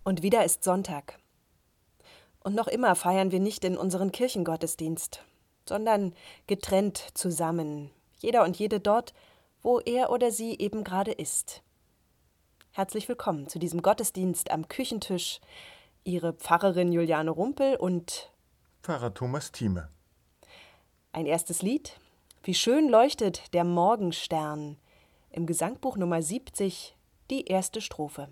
Und wieder ist Sonntag. Und noch immer feiern wir nicht in unseren Kirchengottesdienst, sondern getrennt zusammen, jeder und jede dort, wo er oder sie eben gerade ist. Herzlich willkommen zu diesem Gottesdienst am Küchentisch. Ihre Pfarrerin Juliane Rumpel und Pfarrer Thomas Thieme. ein erstes Lied. Wie schön leuchtet der Morgenstern. Im Gesangbuch Nummer 70, die erste Strophe.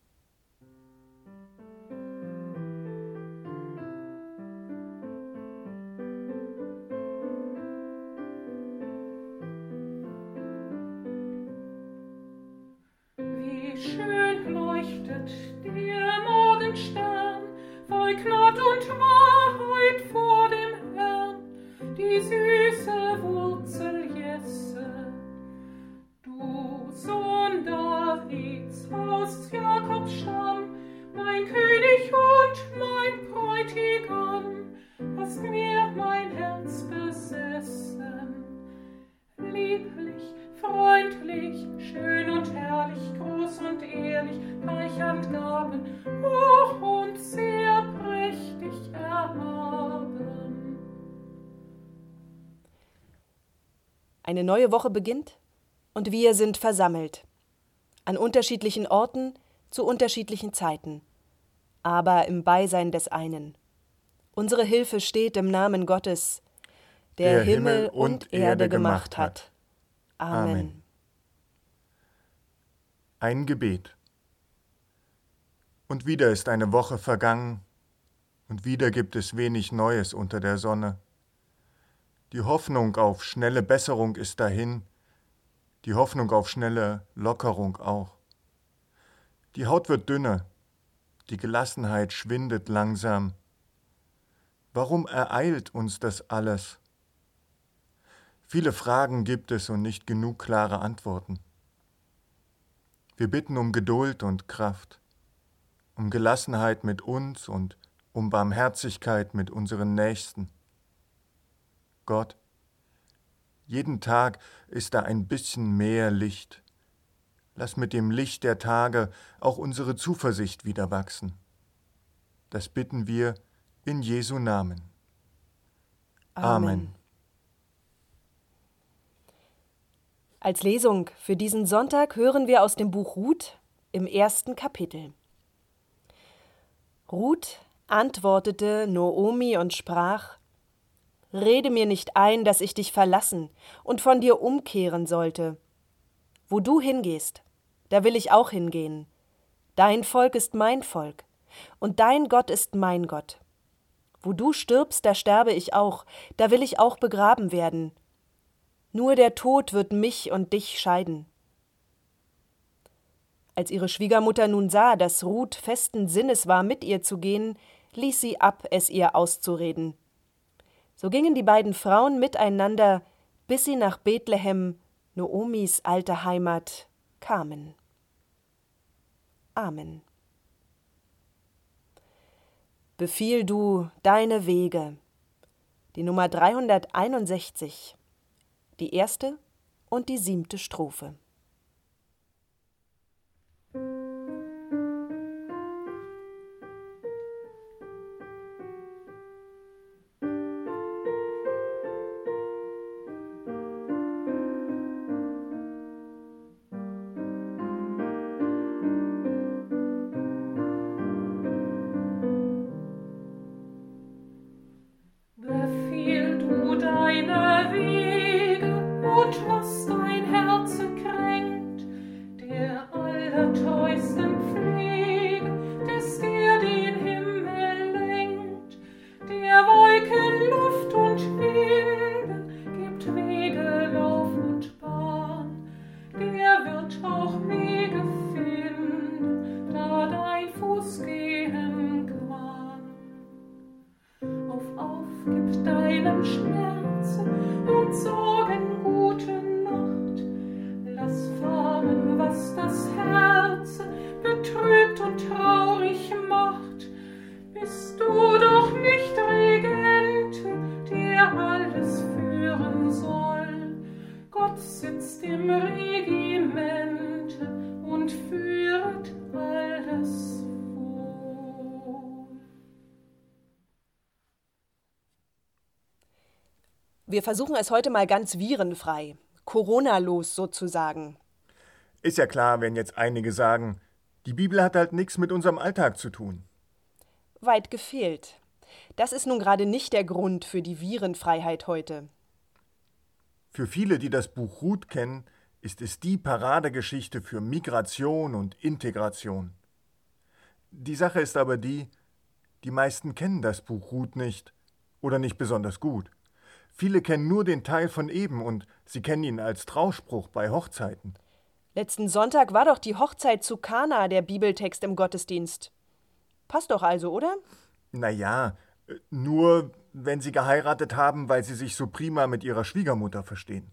Wie schön leuchtet der Morgenstern, voll Gnad und Wahrheit vor dem Herrn, die süße Wurzel Jesse. Du Sohn Davids aus Jakobs Stamm, mein König und mein Bräutigam, hast mir mein Herz besessen. Lieblich, freundlich, schön und herrlich, groß und ehrlich, reich an Gaben, hoch und sehr prächtig erhaben. Eine neue Woche beginnt und wir sind versammelt. An unterschiedlichen Orten, zu unterschiedlichen Zeiten, aber im Beisein des einen. Unsere Hilfe steht im Namen Gottes, der Himmel und Erde gemacht hat. Amen. Ein Gebet. Und wieder ist eine Woche vergangen, und wieder gibt es wenig Neues unter der Sonne. Die Hoffnung auf schnelle Besserung ist dahin, die Hoffnung auf schnelle Lockerung auch. Die Haut wird dünner, die Gelassenheit schwindet langsam. Warum ereilt uns das alles? Viele Fragen gibt es und nicht genug klare Antworten. Wir bitten um Geduld und Kraft, um Gelassenheit mit uns und um Barmherzigkeit mit unseren Nächsten. Gott, jeden Tag ist da ein bisschen mehr Licht. Lass mit dem Licht der Tage auch unsere Zuversicht wieder wachsen. Das bitten wir in Jesu Namen. Amen. Als Lesung für diesen Sonntag hören wir aus dem Buch Ruth im 1. Kapitel. Ruth antwortete Noomi und sprach: Rede mir nicht ein, dass ich dich verlassen und von dir umkehren sollte. Wo du hingehst, da will ich auch hingehen. Dein Volk ist mein Volk, und dein Gott ist mein Gott. Wo du stirbst, da sterbe ich auch, da will ich auch begraben werden. Nur der Tod wird mich und dich scheiden. Als ihre Schwiegermutter nun sah, dass Ruth festen Sinnes war, mit ihr zu gehen, ließ sie ab, es ihr auszureden. So gingen die beiden Frauen miteinander, bis sie nach Bethlehem, Noomis alte Heimat, kamen. Amen. Befiehl du deine Wege. Die Nummer 361. Die erste und die 7. Strophe. Befiehl du deine Wege und was dein Herz kränkt, der allertreusten Pflege, des der den Himmel lenkt, der Wolken Luft und Winde gibt Wege, Lauf und Bahn, der wird auch Wege finden, da dein Fuß gehen kann. Auf, gib deinem Schmerzen und Sorgen gute Nacht. Lass fahren, was das Herz betrübt und traurig macht. Bist du doch nicht Regente, der alles führen soll. Gott sitzt im Regimente und führt alles wohl. Wir versuchen es heute mal ganz virenfrei, Corona-los sozusagen. Ist ja klar, wenn jetzt einige sagen, die Bibel hat halt nichts mit unserem Alltag zu tun. Weit gefehlt. Das ist nun gerade nicht der Grund für die Virenfreiheit heute. Für viele, die das Buch Ruth kennen, ist es die Paradegeschichte für Migration und Integration. Die Sache ist aber die meisten kennen das Buch Ruth nicht oder nicht besonders gut. Viele kennen nur den Teil von eben und sie kennen ihn als Trauspruch bei Hochzeiten. Letzten Sonntag war doch die Hochzeit zu Kana der Bibeltext im Gottesdienst. Passt doch also, oder? Naja, nur wenn sie geheiratet haben, weil sie sich so prima mit ihrer Schwiegermutter verstehen.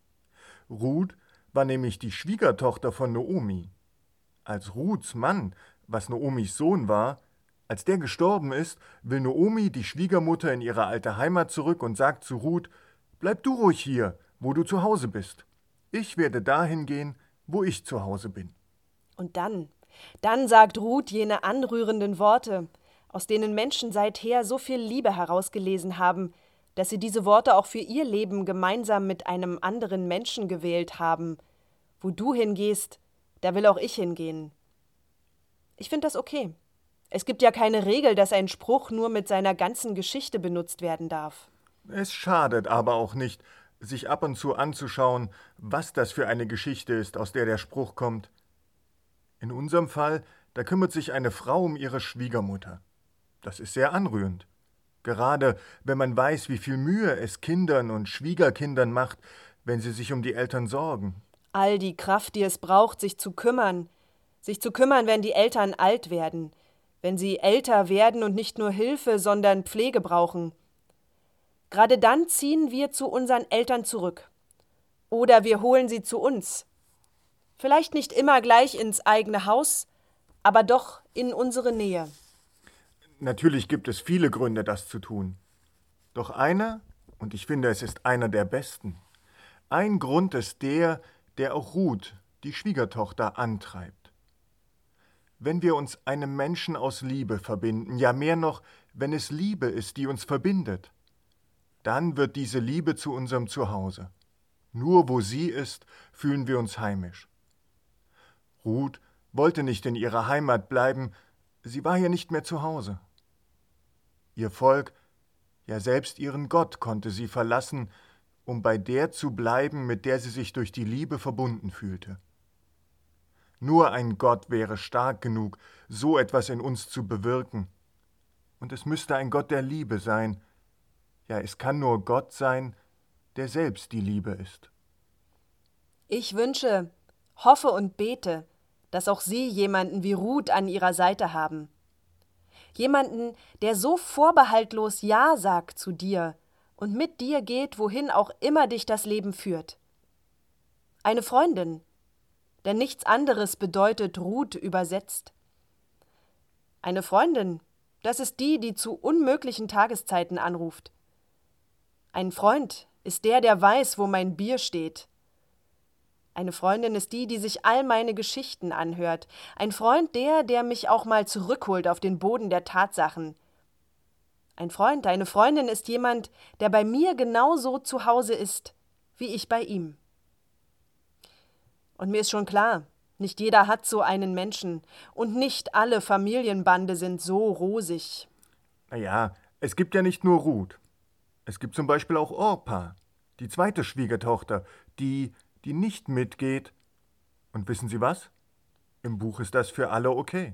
Ruth war nämlich die Schwiegertochter von Naomi. Als Ruths Mann, was Naomis Sohn war, als der gestorben ist, will Naomi die Schwiegermutter in ihre alte Heimat zurück und sagt zu Ruth, bleib du ruhig hier, wo du zu Hause bist. Ich werde dahin gehen, wo ich zu Hause bin. Und dann sagt Ruth jene anrührenden Worte, aus denen Menschen seither so viel Liebe herausgelesen haben, dass sie diese Worte auch für ihr Leben gemeinsam mit einem anderen Menschen gewählt haben. Wo du hingehst, da will auch ich hingehen. Ich finde das okay. Es gibt ja keine Regel, dass ein Spruch nur mit seiner ganzen Geschichte benutzt werden darf. Es schadet aber auch nicht, sich ab und zu anzuschauen, was das für eine Geschichte ist, aus der der Spruch kommt. In unserem Fall, da kümmert sich eine Frau um ihre Schwiegermutter. Das ist sehr anrührend. Gerade wenn man weiß, wie viel Mühe es Kindern und Schwiegerkindern macht, wenn sie sich um die Eltern sorgen. All die Kraft, die es braucht, sich zu kümmern, wenn die Eltern alt werden, wenn sie älter werden und nicht nur Hilfe, sondern Pflege brauchen. Gerade dann ziehen wir zu unseren Eltern zurück. Oder wir holen sie zu uns. Vielleicht nicht immer gleich ins eigene Haus, aber doch in unsere Nähe. Natürlich gibt es viele Gründe, das zu tun. Doch einer, und ich finde, es ist einer der besten, ein Grund ist der auch Ruth, die Schwiegertochter, antreibt. Wenn wir uns einem Menschen aus Liebe verbinden, ja mehr noch, wenn es Liebe ist, die uns verbindet, dann wird diese Liebe zu unserem Zuhause. Nur wo sie ist, fühlen wir uns heimisch. Ruth wollte nicht in ihrer Heimat bleiben, sie war hier nicht mehr zu Hause. Ihr Volk, ja selbst ihren Gott konnte sie verlassen, um bei der zu bleiben, mit der sie sich durch die Liebe verbunden fühlte. Nur ein Gott wäre stark genug, so etwas in uns zu bewirken. Und es müsste ein Gott der Liebe sein. Ja, es kann nur Gott sein, der selbst die Liebe ist. Ich wünsche, hoffe und bete, dass auch Sie jemanden wie Ruth an Ihrer Seite haben. Jemanden, der so vorbehaltlos Ja sagt zu dir und mit dir geht, wohin auch immer dich das Leben führt. Eine Freundin, denn nichts anderes bedeutet Ruth übersetzt. Eine Freundin, das ist die, die zu unmöglichen Tageszeiten anruft. Ein Freund ist der weiß, wo mein Bier steht. Eine Freundin ist die, die sich all meine Geschichten anhört. Ein Freund der mich auch mal zurückholt auf den Boden der Tatsachen. Ein Freund, eine Freundin ist jemand, der bei mir genauso zu Hause ist, wie ich bei ihm. Und mir ist schon klar, nicht jeder hat so einen Menschen und nicht alle Familienbande sind so rosig. Naja, es gibt ja nicht nur Ruth. Es gibt zum Beispiel auch Orpa, die zweite Schwiegertochter, die nicht mitgeht. Und wissen Sie was? Im Buch ist das für alle okay.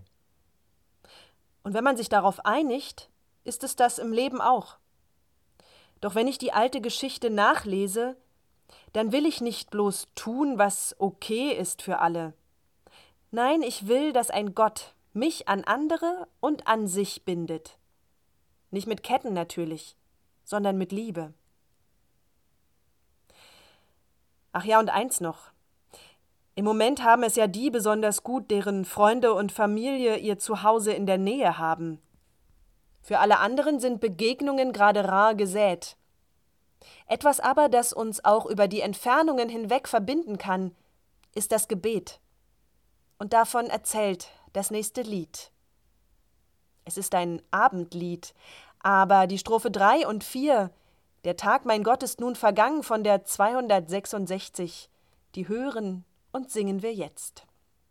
Und wenn man sich darauf einigt, ist es das im Leben auch. Doch wenn ich die alte Geschichte nachlese, dann will ich nicht bloß tun, was okay ist für alle. Nein, ich will, dass ein Gott mich an andere und an sich bindet. Nicht mit Ketten natürlich, sondern mit Liebe. Ach ja, und eins noch. Im Moment haben es ja die besonders gut, deren Freunde und Familie ihr Zuhause in der Nähe haben. Für alle anderen sind Begegnungen gerade rar gesät. Etwas aber, das uns auch über die Entfernungen hinweg verbinden kann, ist das Gebet. Und davon erzählt das nächste Lied. Es ist ein Abendlied, aber die Strophe 3 und 4, Der Tag, mein Gott, ist nun vergangen von der 266, die hören und singen wir jetzt.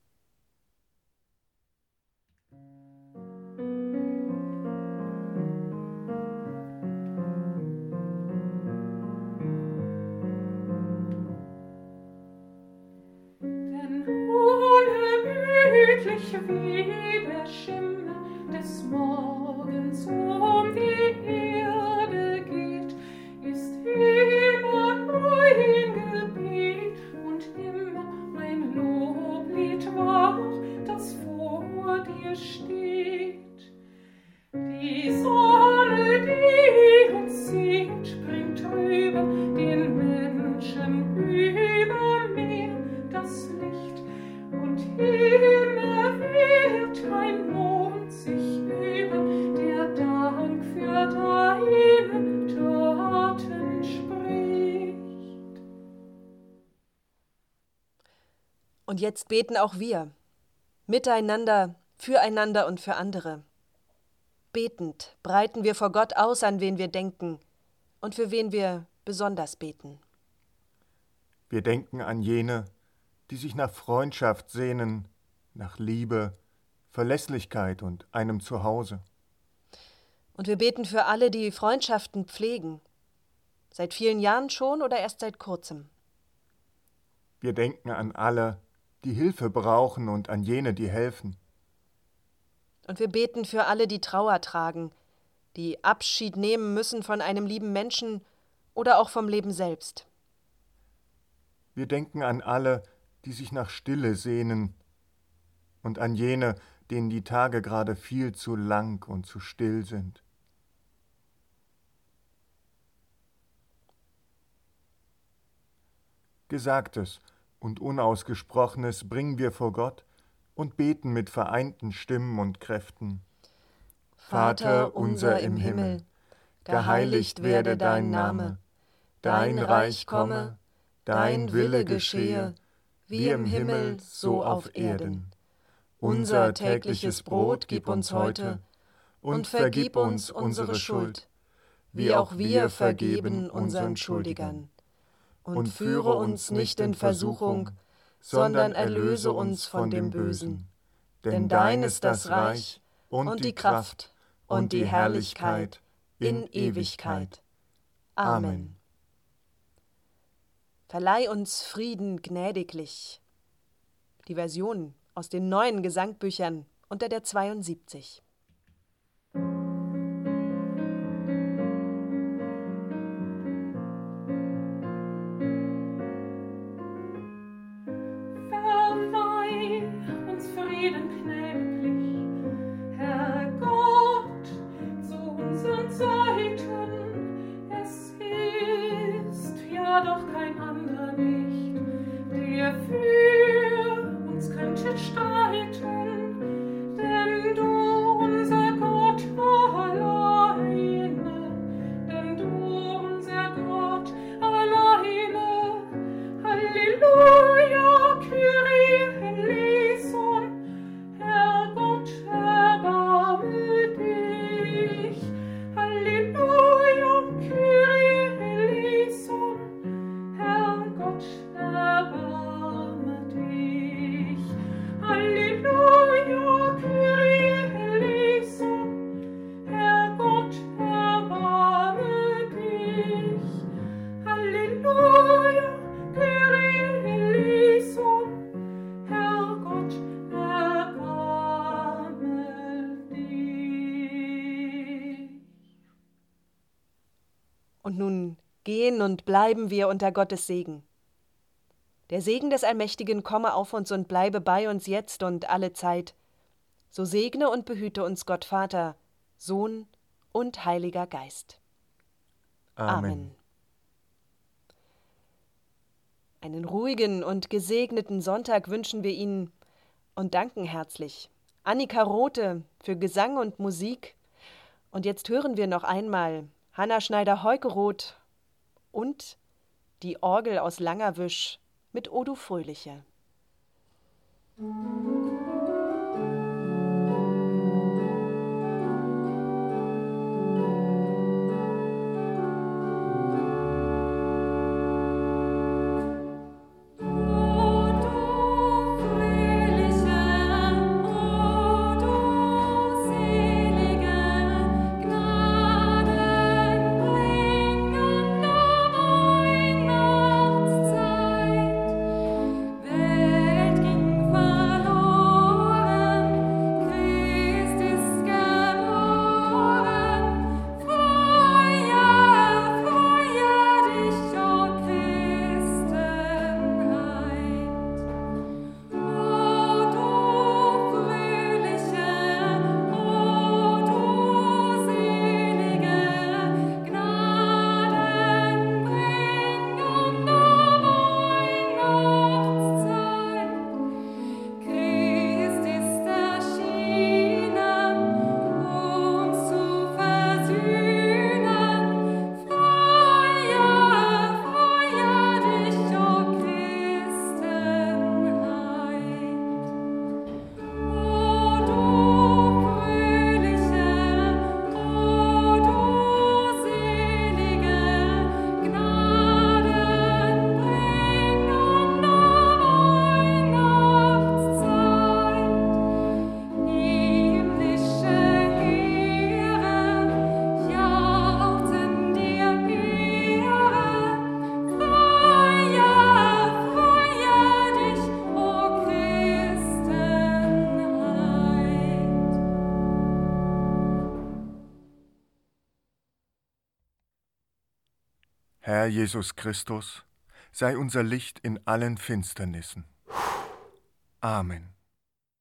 Denn unermüdlich wie der Schimmer des Morgens um die Erde geht, ist immer ein Gebet und immer ein Loblied wach, das vor dir steht. Die Sonne, die uns sieht, bringt drüber den Menschen über Meer das Licht, und immer wird ein Mond sich über der Dank für deine Taten spricht. Und jetzt beten auch wir, miteinander, füreinander und für andere. Betend breiten wir vor Gott aus, an wen wir denken und für wen wir besonders beten. Wir denken an jene, die sich nach Freundschaft sehnen, nach Liebe, Verlässlichkeit und einem Zuhause. Und wir beten für alle, die Freundschaften pflegen, seit vielen Jahren schon oder erst seit kurzem. Wir denken an alle, die Hilfe brauchen und an jene, die helfen. Und wir beten für alle, die Trauer tragen, die Abschied nehmen müssen von einem lieben Menschen oder auch vom Leben selbst. Wir denken an alle, die sich nach Stille sehnen und an jene, denen die Tage gerade viel zu lang und zu still sind. Gesagtes und Unausgesprochenes bringen wir vor Gott und beten mit vereinten Stimmen und Kräften. Vater unser im Himmel, geheiligt werde dein Name, dein Reich komme, dein Wille geschehe, wie im Himmel, so auf Erden. Unser tägliches Brot gib uns heute und vergib uns unsere Schuld, wie auch wir vergeben unseren Schuldigern. Und führe uns nicht in Versuchung, sondern erlöse uns von dem Bösen. Denn dein ist das Reich und die Kraft und die Herrlichkeit in Ewigkeit. Amen. Verleih uns Frieden gnädiglich. Die Version aus den neuen Gesangbüchern unter der 72. Verleih uns Frieden gnädiglich, Herr Gott, zu unseren Zeiten. Es ist ja doch kein anderer nicht, der für uns könnte streiten, denn du, unser Gott, alleine, denn du, unser Gott, alleine. Halleluja, Kyrie eleison, Herr Gott, erbarme dich. Halleluja, Kyrie eleison, Herr Gott, erbarme dich. Halleluja, Kyrie eleison, Herr Gott, erbarme dich. Halleluja, Kyrie eleison, Herr Gott, erbarme dich. Und nun gehen und bleiben wir unter Gottes Segen. Der Segen des Allmächtigen komme auf uns und bleibe bei uns jetzt und alle Zeit. So segne und behüte uns Gott Vater, Sohn und Heiliger Geist. Amen. Einen ruhigen und gesegneten Sonntag wünschen wir Ihnen und danken herzlich Annika Rothe für Gesang und Musik. Und jetzt hören wir noch einmal Hanna Schneider-Heukeroth und die Orgel aus Langerwisch mit O du Fröhliche. Herr Jesus Christus, sei unser Licht in allen Finsternissen. Amen.